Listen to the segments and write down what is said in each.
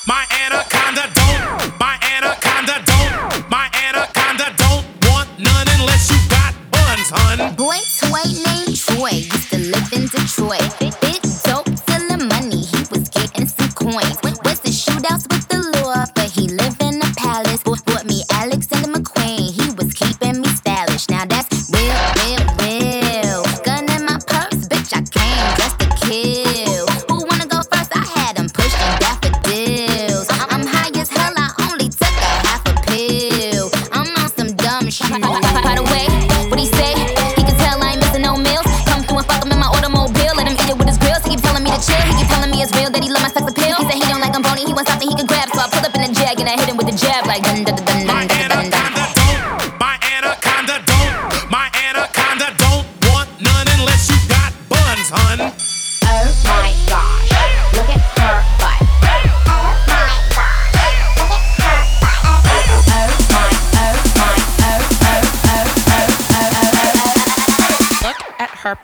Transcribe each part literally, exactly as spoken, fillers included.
My anaconda don't. My anaconda don't. My anaconda don't want none unless you got buns, hun. Boy toy named Troy used to live in Detroit. Big dope, selling money, he was getting some coins. Was the shootouts with the law, but he lived in a palace. Bought me Alexander McQueen, he was keeping me stylish. Now that's real, real, real. Gun in my purse, bitch, I came just to kill. Who wanna go first? I had him pushing daffodils. I'm high as hell, I only took a half a pill. I'm on some dumb shit. By the way, what he say? He can tell I ain't missing no meals. Come through and fuck him in my automobile. Let him eat it with his grills. He keep telling me to chill. He keep telling me it's real that he love my sex appeal. He said he don't like I'm bony, he wants something he can grab. So I pull up in the jag and I hit him with the jab like dun dun dun dun dun dun dun. My anaconda don't. My anaconda don't want none unless you got buns, hun. Oh my gosh, look at her butt. Oh my gosh, look at her butt. Oh my, oh my, oh, oh, oh, oh, oh, oh, oh. Look at her.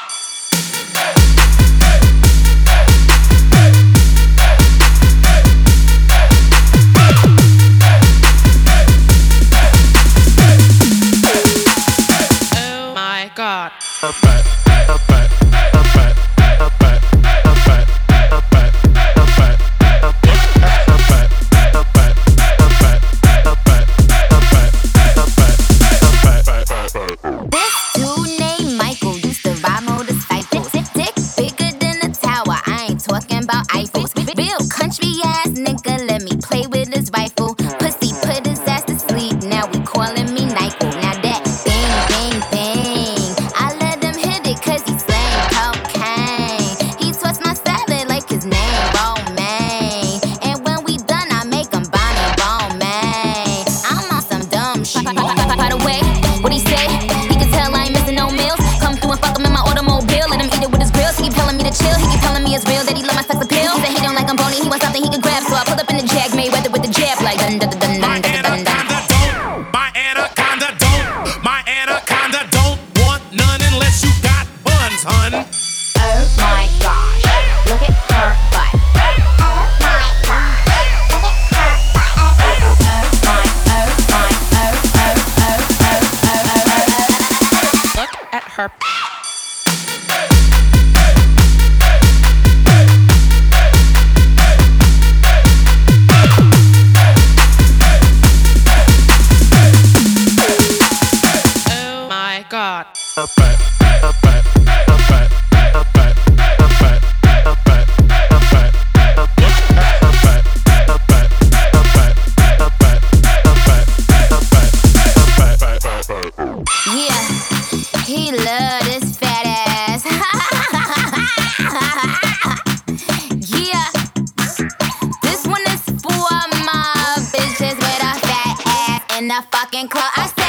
Oh my God. Her butt, her butt, her butt, her butt, her butt, her butt, her butt, her butt, her butt, her butt, her butt, her butt, her butt, her butt. This dude named Michael used to ride motorcycles. Dick, dick bigger than a tower. I ain't talking about Eiffels. Real country ass nigga, let me play with his rifle. Pussy put his ass to sleep. Now we calling me Nyquil. Now that bang, bang, bang. I let him hit it cause he slang cocaine. He twists my salad like his name Romaine. And when we done, I make him Bonnie Romaine. I'm on some dumb shit. By the way, what he say? He can tell I ain't missing no meals. Come through and fuck him in my automobile. Let him eat it with his grills. He keep telling me to chill. He keep telling me it's real that he love my sex appeal. He said he don't like I'm bony, he wants something he can grab. So I pull up in the jag, Mayweather with the jab like dun dun dun My dun dun dun dun. anaconda don't. My anaconda don't. My anaconda don't want none unless you got buns, hun. Oh my gosh, look at her butt. Oh my gosh, look at her butt. Oh my, oh my, oh, oh, oh, oh, oh, oh, oh. Look at her. Oh my God. Her butt, her butt, her butt, her butt, her butt, her butt, her butt, her butt, her butt, her butt, her butt, her butt, her butt, her butt, her butt. Yeah, he love this fat ass. Yeah, this one is for my bitches with a fat ass in the fucking club. I